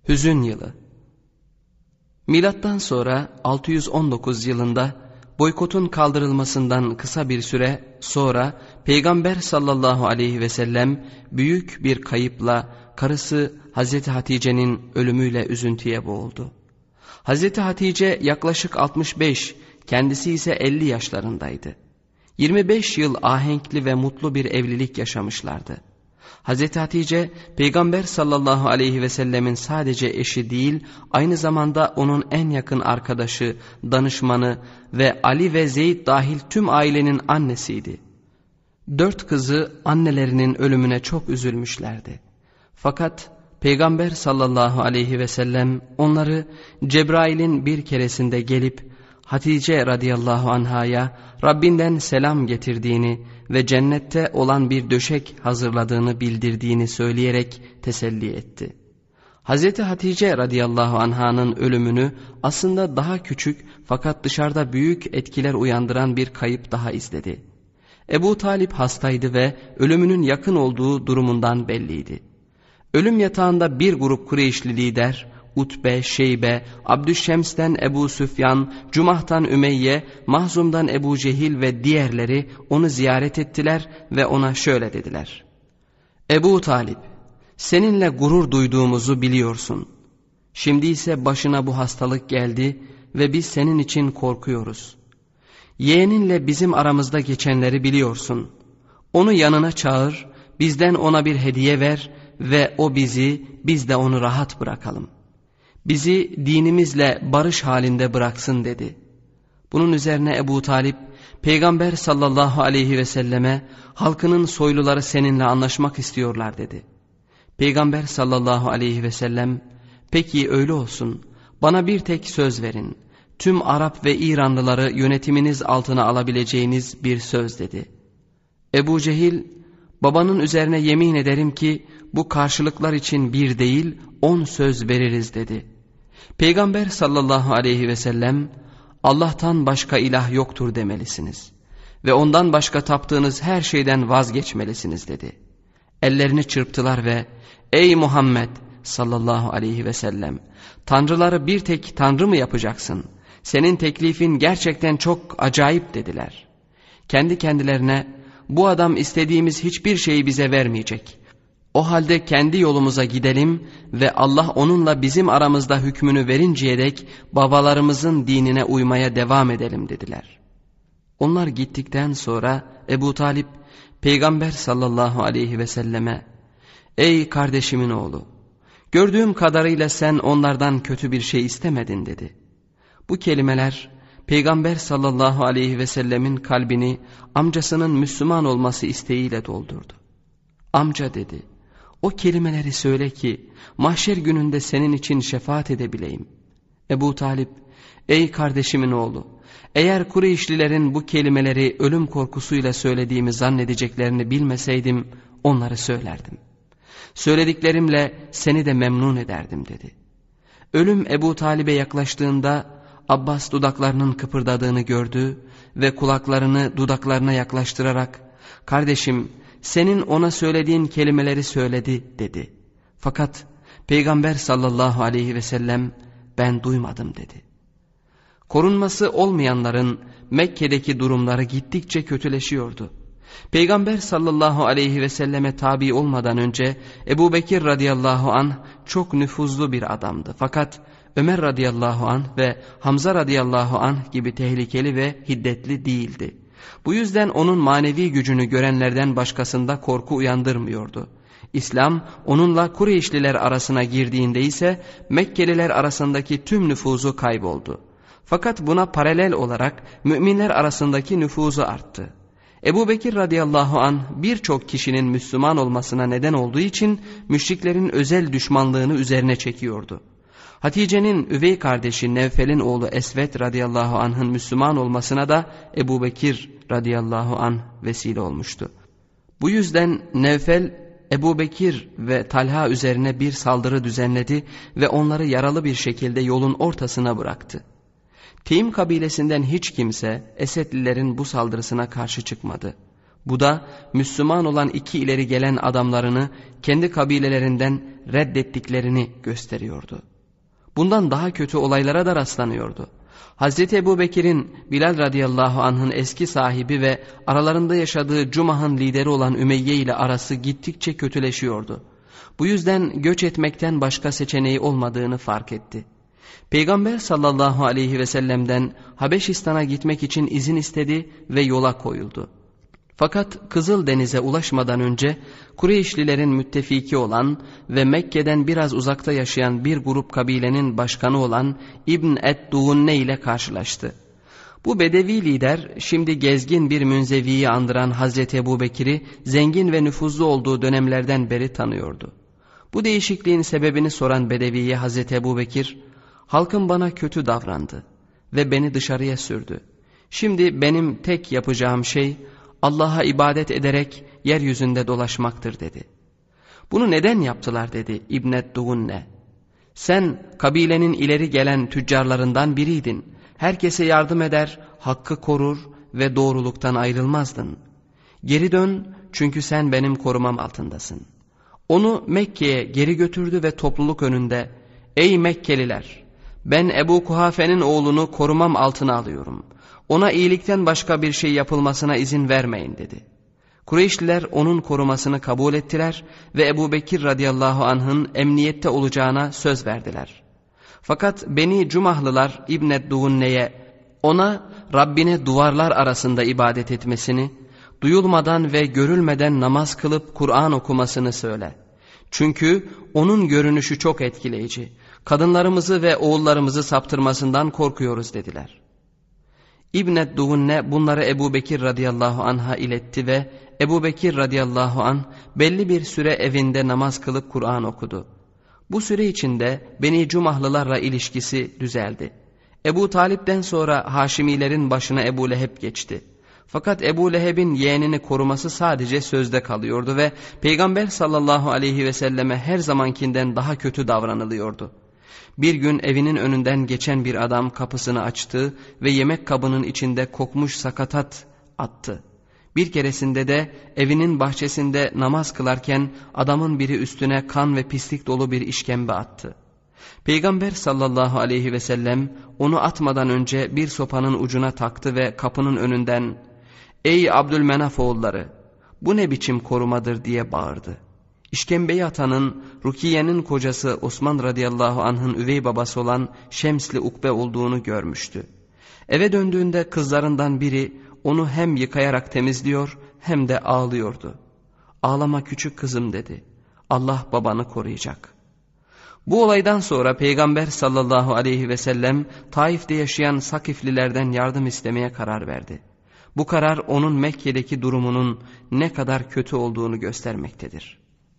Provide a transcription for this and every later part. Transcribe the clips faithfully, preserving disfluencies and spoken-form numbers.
Hüzün yılı. Milattan sonra altı yüz on dokuz yılında boykotun kaldırılmasından kısa bir süre sonra Peygamber sallallahu aleyhi ve sellem büyük bir kayıpla karısı Hazreti Hatice'nin ölümüyle üzüntüye boğuldu. Hazreti Hatice yaklaşık altmış beş, kendisi ise elli yaşlarındaydı. yirmi beş yıl ahenkli ve mutlu bir evlilik yaşamışlardı. Hazreti Hatice, Peygamber sallallahu aleyhi ve sellemin sadece eşi değil, aynı zamanda onun en yakın arkadaşı, danışmanı ve Ali ve Zeyd dahil tüm ailenin annesiydi. Dört kızı annelerinin ölümüne çok üzülmüşlerdi. Fakat Peygamber sallallahu aleyhi ve sellem onları Cebrail'in bir keresinde gelip Hatice radıyallahu anhaya Rabbinden selam getirdiğini ve cennette olan bir döşek hazırladığını bildirdiğini söyleyerek teselli etti. Hazreti Hatice radıyallahu anhanın ölümünü aslında daha küçük fakat dışarıda büyük etkiler uyandıran bir kayıp daha izledi. Ebu Talip hastaydı ve ölümünün yakın olduğu durumundan belliydi. Ölüm yatağında bir grup Kureyşli lider, Utbe, Şeybe, Abdüşşems'ten Ebu Süfyan, Cumah'tan Ümeyye, Mahzum'dan Ebu Cehil ve diğerleri onu ziyaret ettiler ve ona şöyle dediler: Ebu Talip, seninle gurur duyduğumuzu biliyorsun. Şimdi ise başına bu hastalık geldi ve biz senin için korkuyoruz. Yeğeninle bizim aramızda geçenleri biliyorsun. Onu yanına çağır, bizden ona bir hediye ver ve o bizi, biz de onu rahat bırakalım. Bizi dinimizle barış halinde bıraksın dedi. Bunun üzerine Ebu Talip, Peygamber sallallahu aleyhi ve selleme halkının soyluları seninle anlaşmak istiyorlar dedi. Peygamber sallallahu aleyhi ve sellem, peki öyle olsun, bana bir tek söz verin. Tüm Arap ve İranlıları yönetiminiz altına alabileceğiniz bir söz dedi. Ebu Cehil, babanın üzerine yemin ederim ki bu karşılıklar için bir değil on söz veririz dedi. Peygamber sallallahu aleyhi ve sellem, Allah'tan başka ilah yoktur demelisiniz ve ondan başka taptığınız her şeyden vazgeçmelisiniz dedi. Ellerini çırptılar ve ey Muhammed sallallahu aleyhi ve sellem, tanrıları bir tek tanrı mı yapacaksın? Senin teklifin gerçekten çok acayip dediler. Kendi kendilerine, bu adam istediğimiz hiçbir şeyi bize vermeyecek. O halde kendi yolumuza gidelim ve Allah onunla bizim aramızda hükmünü verinceye dek babalarımızın dinine uymaya devam edelim dediler. Onlar gittikten sonra Ebu Talip Peygamber sallallahu aleyhi ve selleme, ey kardeşimin oğlu, gördüğüm kadarıyla sen onlardan kötü bir şey istemedin dedi. Bu kelimeler Peygamber sallallahu aleyhi ve sellemin kalbini amcasının Müslüman olması isteğiyle doldurdu. Amca dedi, o kelimeleri söyle ki mahşer gününde senin için şefaat edebileyim. Ebu Talip, ey kardeşimin oğlu, eğer Kureyşlilerin bu kelimeleri ölüm korkusuyla söylediğimi zannedeceklerini bilmeseydim onları söylerdim. Söylediklerimle seni de memnun ederdim dedi. Ölüm Ebu Talib'e yaklaştığında Abbas dudaklarının kıpırdadığını gördü ve kulaklarını dudaklarına yaklaştırarak, kardeşim senin ona söylediğin kelimeleri söyledi dedi. Fakat Peygamber sallallahu aleyhi ve sellem ben duymadım dedi. Korunması olmayanların Mekke'deki durumları gittikçe kötüleşiyordu. Peygamber sallallahu aleyhi ve selleme tabi olmadan önce Ebu Bekir radıyallahu anh çok nüfuzlu bir adamdı. Fakat Ömer radıyallahu anh ve Hamza radıyallahu anh gibi tehlikeli ve hiddetli değildi. Bu yüzden onun manevi gücünü görenlerden başkasında korku uyandırmıyordu. İslam onunla Kureyşliler arasına girdiğinde ise Mekkeliler arasındaki tüm nüfuzu kayboldu. Fakat buna paralel olarak müminler arasındaki nüfuzu arttı. Ebu Bekir radıyallahu anh birçok kişinin Müslüman olmasına neden olduğu için müşriklerin özel düşmanlığını üzerine çekiyordu. Hatice'nin üvey kardeşi Nevfel'in oğlu Esved radıyallahu anh'ın Müslüman olmasına da Ebu Bekir radıyallahu anh vesile olmuştu. Bu yüzden Nevfel, Ebu Bekir ve Talha üzerine bir saldırı düzenledi ve onları yaralı bir şekilde yolun ortasına bıraktı. Teym kabilesinden hiç kimse Esedlilerin bu saldırısına karşı çıkmadı. Bu da Müslüman olan iki ileri gelen adamlarını kendi kabilelerinden reddettiklerini gösteriyordu. Bundan daha kötü olaylara da rastlanıyordu. Hazreti Ebubekir'in Bilal radıyallahu anh'ın eski sahibi ve aralarında yaşadığı Cumah'ın lideri olan Ümeyye ile arası gittikçe kötüleşiyordu. Bu yüzden göç etmekten başka seçeneği olmadığını fark etti. Peygamber sallallahu aleyhi ve sellem'den Habeşistan'a gitmek için izin istedi ve yola koyuldu. Fakat Kızıldeniz'e ulaşmadan önce Kureyşlilerin müttefiki olan ve Mekke'den biraz uzakta yaşayan bir grup kabilenin başkanı olan İbn Eddûne ile karşılaştı. Bu bedevi lider şimdi gezgin bir münzeviyi andıran Hazreti Ebubekir'i zengin ve nüfuzlu olduğu dönemlerden beri tanıyordu. Bu değişikliğin sebebini soran bedeviye Hazreti Ebubekir, "Halkım bana kötü davrandı ve beni dışarıya sürdü. Şimdi benim tek yapacağım şey Allah'a ibadet ederek yeryüzünde dolaşmaktır" dedi. "Bunu neden yaptılar?" dedi İbn Eddûne. "Sen kabilenin ileri gelen tüccarlarından biriydin. Herkese yardım eder, hakkı korur ve doğruluktan ayrılmazdın. Geri dön, çünkü sen benim korumam altındasın." Onu Mekke'ye geri götürdü ve topluluk önünde, "Ey Mekkeliler! Ben Ebu Kuhafe'nin oğlunu korumam altına alıyorum. Ona iyilikten başka bir şey yapılmasına izin vermeyin" dedi. Kureyşliler onun korumasını kabul ettiler ve Ebubekir radıyallahu anh'ın emniyette olacağına söz verdiler. Fakat Beni Cumahlılar İbn Eddûne'ye ona Rabbine duvarlar arasında ibadet etmesini, duyulmadan ve görülmeden namaz kılıp Kur'an okumasını söyle. Çünkü onun görünüşü çok etkileyici. Kadınlarımızı ve oğullarımızı saptırmasından korkuyoruz dediler. İbn Eddûne bunları Ebubekir radıyallahu anh'a iletti ve Ebubekir radıyallahu anh belli bir süre evinde namaz kılıp Kur'an okudu. Bu süre içinde Beni Cumahlılarla ilişkisi düzeldi. Ebu Talip'ten sonra Haşimilerin başına Ebu Leheb geçti. Fakat Ebu Leheb'in yeğenini koruması sadece sözde kalıyordu ve Peygamber sallallahu aleyhi ve selleme her zamankinden daha kötü davranılıyordu. Bir gün evinin önünden geçen bir adam kapısını açtı ve yemek kabının içinde kokmuş sakatat attı. Bir keresinde de evinin bahçesinde namaz kılarken adamın biri üstüne kan ve pislik dolu bir işkembe attı. Peygamber sallallahu aleyhi ve sellem onu atmadan önce bir sopanın ucuna taktı ve kapının önünden, "Ey Abdülmenaf oğulları, bu ne biçim korumadır?" diye bağırdı. İşkembeyi atanın Rukiye'nin kocası Osman radıyallahu anh'ın üvey babası olan Şemsli Ukbe olduğunu görmüştü. Eve döndüğünde kızlarından biri onu hem yıkayarak temizliyor hem de ağlıyordu. "Ağlama küçük kızım" dedi. "Allah babanı koruyacak." Bu olaydan sonra Peygamber sallallahu aleyhi ve sellem Taif'te yaşayan Sakiflilerden yardım istemeye karar verdi. Bu karar onun Mekke'deki durumunun ne kadar kötü olduğunu göstermektedir.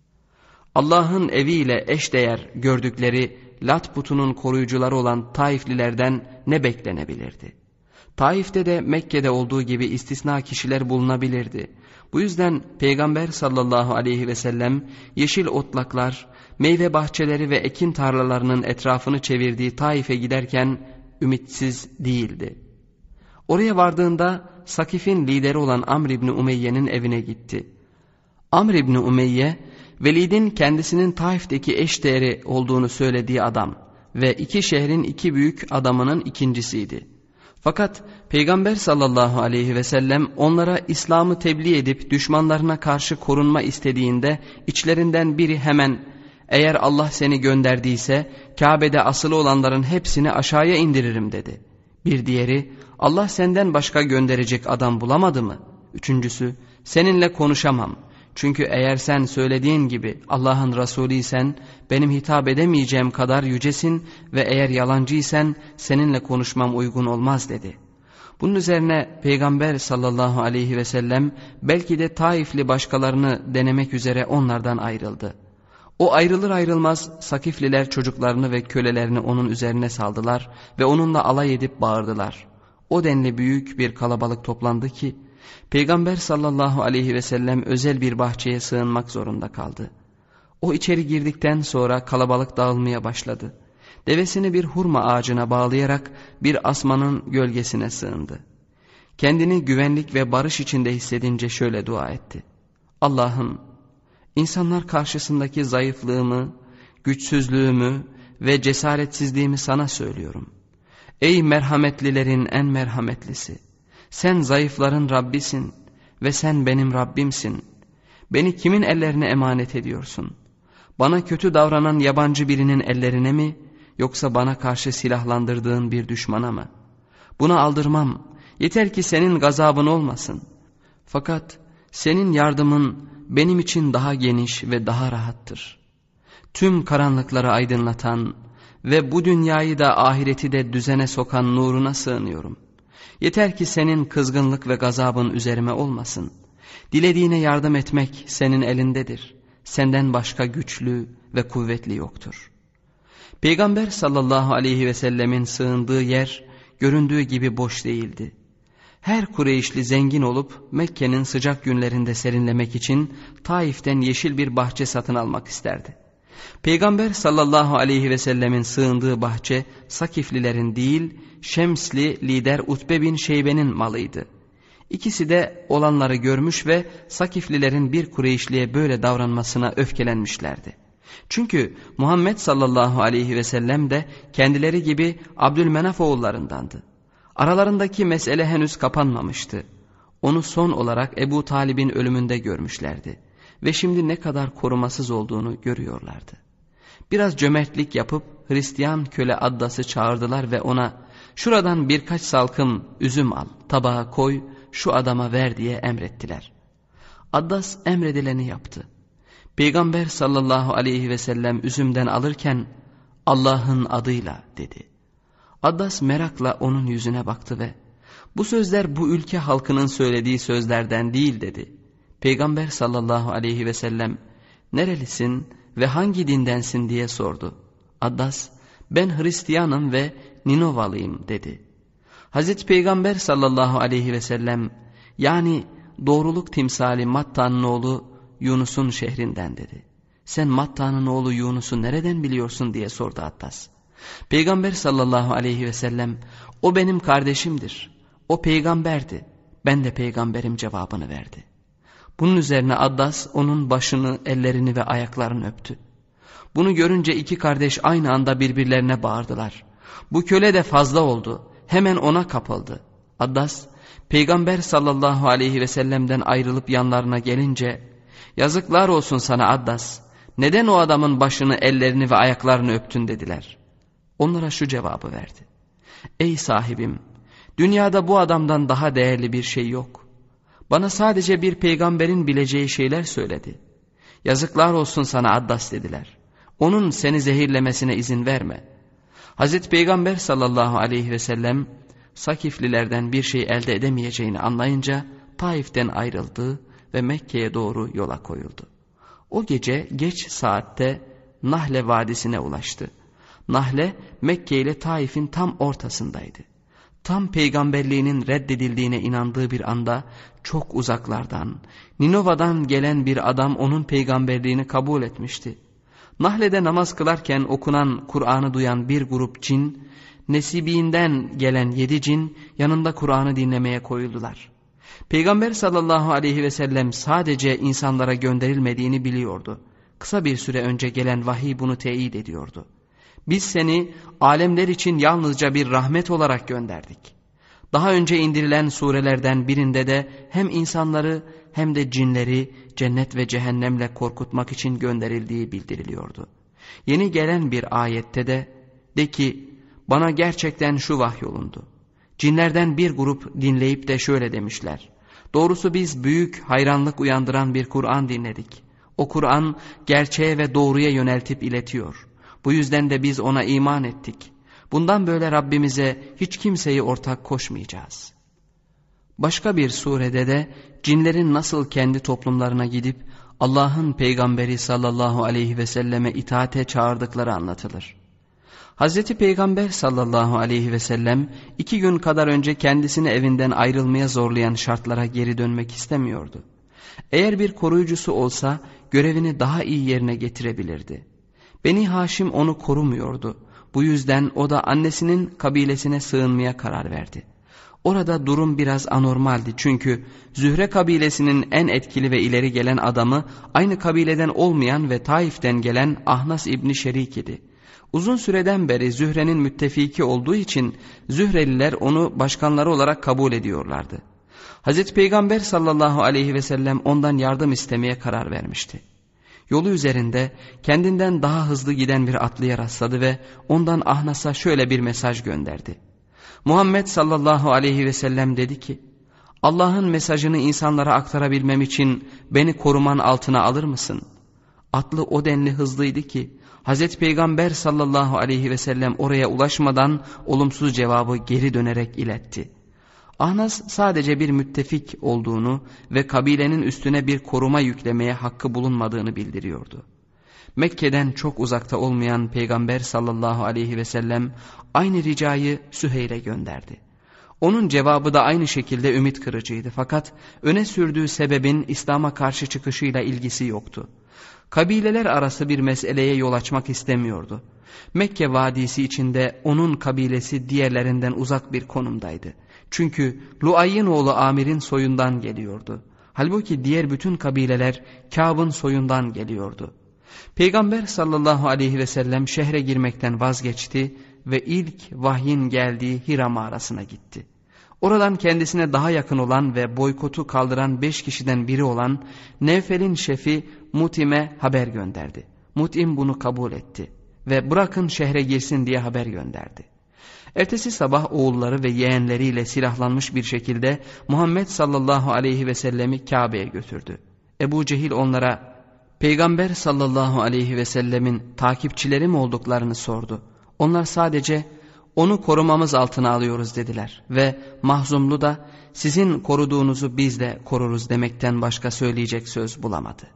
Allah'ın eviyle eşdeğer gördükleri Lat putunun koruyucuları olan Taiflilerden ne beklenebilirdi? Taif'te de Mekke'de olduğu gibi istisna kişiler bulunabilirdi. Bu yüzden Peygamber sallallahu aleyhi ve sellem yeşil otlaklar, meyve bahçeleri ve ekin tarlalarının etrafını çevirdiği Taif'e giderken ümitsiz değildi. Oraya vardığında Sakif'in lideri olan Amr İbni Umeyye'nin evine gitti. Amr İbni Umeyye, Velid'in kendisinin Taif'teki eşdeğeri olduğunu söylediği adam ve iki şehrin iki büyük adamının ikincisiydi. Fakat Peygamber sallallahu aleyhi ve sellem onlara İslam'ı tebliğ edip düşmanlarına karşı korunma istediğinde içlerinden biri hemen, "Eğer Allah seni gönderdiyse Kabe'de asılı olanların hepsini aşağıya indiririm" dedi. Bir diğeri, "Allah senden başka gönderecek adam bulamadı mı?" Üçüncüsü, "Seninle konuşamam. Çünkü eğer sen söylediğin gibi Allah'ın Resulüysen benim hitap edemeyeceğim kadar yücesin ve eğer yalancıysen seninle konuşmam uygun olmaz" dedi. Bunun üzerine Peygamber sallallahu aleyhi ve sellem belki de Taifli başkalarını denemek üzere onlardan ayrıldı. O ayrılır ayrılmaz Sakifliler çocuklarını ve kölelerini onun üzerine saldılar ve onunla alay edip bağırdılar. O denli büyük bir kalabalık toplandı ki Peygamber sallallahu aleyhi ve sellem özel bir bahçeye sığınmak zorunda kaldı. O içeri girdikten sonra kalabalık dağılmaya başladı. Devesini bir hurma ağacına bağlayarak bir asmanın gölgesine sığındı. Kendini güvenlik ve barış içinde hissedince şöyle dua etti: Allah'ım, insanlar karşısındaki zayıflığımı, güçsüzlüğümü ve cesaretsizliğimi sana söylüyorum. Ey merhametlilerin en merhametlisi, sen zayıfların Rabbisin ve sen benim Rabbimsin. Beni kimin ellerine emanet ediyorsun? Bana kötü davranan yabancı birinin ellerine mi, yoksa bana karşı silahlandırdığın bir düşmana mı? Buna aldırmam, yeter ki senin gazabın olmasın. Fakat senin yardımın benim için daha geniş ve daha rahattır. Tüm karanlıkları aydınlatan ve bu dünyayı da ahireti de düzene sokan nuruna sığınıyorum. Yeter ki senin kızgınlık ve gazabın üzerime olmasın. Dilediğine yardım etmek senin elindedir. Senden başka güçlü ve kuvvetli yoktur. Peygamber sallallahu aleyhi ve sellemin sığındığı yer göründüğü gibi boş değildi. Her Kureyşli zengin olup Mekke'nin sıcak günlerinde serinlemek için Taif'ten yeşil bir bahçe satın almak isterdi. Peygamber sallallahu aleyhi ve sellemin sığındığı bahçe Sakiflilerin değil, Şemsli lider Utbe bin Şeybe'nin malıydı. İkisi de olanları görmüş ve Sakiflilerin bir Kureyşliye böyle davranmasına öfkelenmişlerdi. Çünkü Muhammed sallallahu aleyhi ve sellem de kendileri gibi Abdülmenaf oğullarındandı. Aralarındaki mesele henüz kapanmamıştı. Onu son olarak Ebu Talib'in ölümünde görmüşlerdi ve şimdi ne kadar korumasız olduğunu görüyorlardı. Biraz cömertlik yapıp Hristiyan köle Addas'ı çağırdılar ve ona şuradan birkaç salkım üzüm al, tabağa koy, şu adama ver diye emrettiler. Addas emredileni yaptı. Peygamber sallallahu aleyhi ve sellem üzümden alırken Allah'ın adıyla dedi. Addas merakla onun yüzüne baktı ve bu sözler bu ülke halkının söylediği sözlerden değil dedi. Peygamber sallallahu aleyhi ve sellem nerelisin ve hangi dindensin diye sordu. Addas ben Hristiyanım ve Ninovalıyım dedi. Hazreti Peygamber sallallahu aleyhi ve sellem yani doğruluk timsali Matta'nın oğlu Yunus'un şehrinden dedi. Sen Matta'nın oğlu Yunus'u nereden biliyorsun diye sordu Addas. Peygamber sallallahu aleyhi ve sellem o benim kardeşimdir. O peygamberdi. Ben de peygamberim cevabını verdi. Bunun üzerine Addas onun başını, ellerini ve ayaklarını öptü. Bunu görünce iki kardeş aynı anda birbirlerine bağırdılar. Bu köle de fazla oldu. Hemen ona kapıldı. Addas Peygamber sallallahu aleyhi ve sellem'den ayrılıp yanlarına gelince yazıklar olsun sana Addas. Neden o adamın başını, ellerini ve ayaklarını öptün dediler. Onlara şu cevabı verdi. Ey sahibim, dünyada bu adamdan daha değerli bir şey yok. Bana sadece bir peygamberin bileceği şeyler söyledi. Yazıklar olsun sana Addas dediler. Onun seni zehirlemesine izin verme. Hazreti Peygamber sallallahu aleyhi ve sellem Sakiflilerden bir şey elde edemeyeceğini anlayınca Taif'ten ayrıldı ve Mekke'ye doğru yola koyuldu. O gece geç saatte Nahle Vadisi'ne ulaştı. Nahle Mekke ile Taif'in tam ortasındaydı. Tam peygamberliğinin reddedildiğine inandığı bir anda çok uzaklardan, Ninova'dan gelen bir adam onun peygamberliğini kabul etmişti. Nahle'de namaz kılarken okunan Kur'an'ı duyan bir grup cin, nesibinden gelen yedi cin yanında Kur'an'ı dinlemeye koyuldular. Peygamber sallallahu aleyhi ve sellem sadece insanlara gönderilmediğini biliyordu. Kısa bir süre önce gelen vahiy bunu teyit ediyordu. Biz seni alemler için yalnızca bir rahmet olarak gönderdik. Daha önce indirilen surelerden birinde de hem insanları hem de cinleri cennet ve cehennemle korkutmak için gönderildiği bildiriliyordu. Yeni gelen bir ayette de de ki bana gerçekten şu vahyolundu. Cinlerden bir grup dinleyip de şöyle demişler. Doğrusu biz büyük hayranlık uyandıran bir Kur'an dinledik. O Kur'an gerçeğe ve doğruya yöneltip iletiyor. Bu yüzden de biz ona iman ettik. Bundan böyle Rabbimize hiç kimseyi ortak koşmayacağız. Başka bir surede de cinlerin nasıl kendi toplumlarına gidip Allah'ın peygamberi sallallahu aleyhi ve selleme itaate çağırdıkları anlatılır. Hazreti Peygamber sallallahu aleyhi ve sellem iki gün kadar önce kendisini evinden ayrılmaya zorlayan şartlara geri dönmek istemiyordu. Eğer bir koruyucusu olsa görevini daha iyi yerine getirebilirdi. Beni Haşim onu korumuyordu. Bu yüzden o da annesinin kabilesine sığınmaya karar verdi. Orada durum biraz anormaldi çünkü Zühre kabilesinin en etkili ve ileri gelen adamı aynı kabileden olmayan ve Taif'ten gelen Ahnas İbni Şerik idi. Uzun süreden beri Zühre'nin müttefiki olduğu için Zühreliler onu başkanları olarak kabul ediyorlardı. Hazreti Peygamber sallallahu aleyhi ve sellem ondan yardım istemeye karar vermişti. Yolu üzerinde kendinden daha hızlı giden bir atlıya rastladı ve ondan Ahnas'a şöyle bir mesaj gönderdi. Muhammed sallallahu aleyhi ve sellem dedi ki, Allah'ın mesajını insanlara aktarabilmem için beni koruman altına alır mısın? Atlı o denli hızlıydı ki Hazreti Peygamber sallallahu aleyhi ve sellem oraya ulaşmadan olumsuz cevabı geri dönerek iletti. Ahnas sadece bir müttefik olduğunu ve kabilenin üstüne bir koruma yüklemeye hakkı bulunmadığını bildiriyordu. Mekke'den çok uzakta olmayan Peygamber sallallahu aleyhi ve sellem aynı ricayı Süheyl'e gönderdi. Onun cevabı da aynı şekilde ümit kırıcıydı fakat öne sürdüğü sebebin İslam'a karşı çıkışıyla ilgisi yoktu. Kabileler arası bir meseleye yol açmak istemiyordu. Mekke vadisi içinde onun kabilesi diğerlerinden uzak bir konumdaydı. Çünkü Luay'ın oğlu Amir'in soyundan geliyordu. Halbuki diğer bütün kabileler Kâb'ın soyundan geliyordu. Peygamber sallallahu aleyhi ve sellem şehre girmekten vazgeçti ve ilk vahyin geldiği Hira mağarasına gitti. Oradan kendisine daha yakın olan ve boykotu kaldıran beş kişiden biri olan Nevfel'in şefi Mutim'e haber gönderdi. Mutim bunu kabul etti ve bırakın şehre girsin diye haber gönderdi. Ertesi sabah oğulları ve yeğenleriyle silahlanmış bir şekilde Muhammed sallallahu aleyhi ve sellemi Kabe'ye götürdü. Ebu Cehil onlara Peygamber sallallahu aleyhi ve sellemin takipçileri mi olduklarını sordu. Onlar sadece onu korumamız altına alıyoruz dediler ve Mahzumlu da sizin koruduğunuzu biz de koruruz demekten başka söyleyecek söz bulamadı.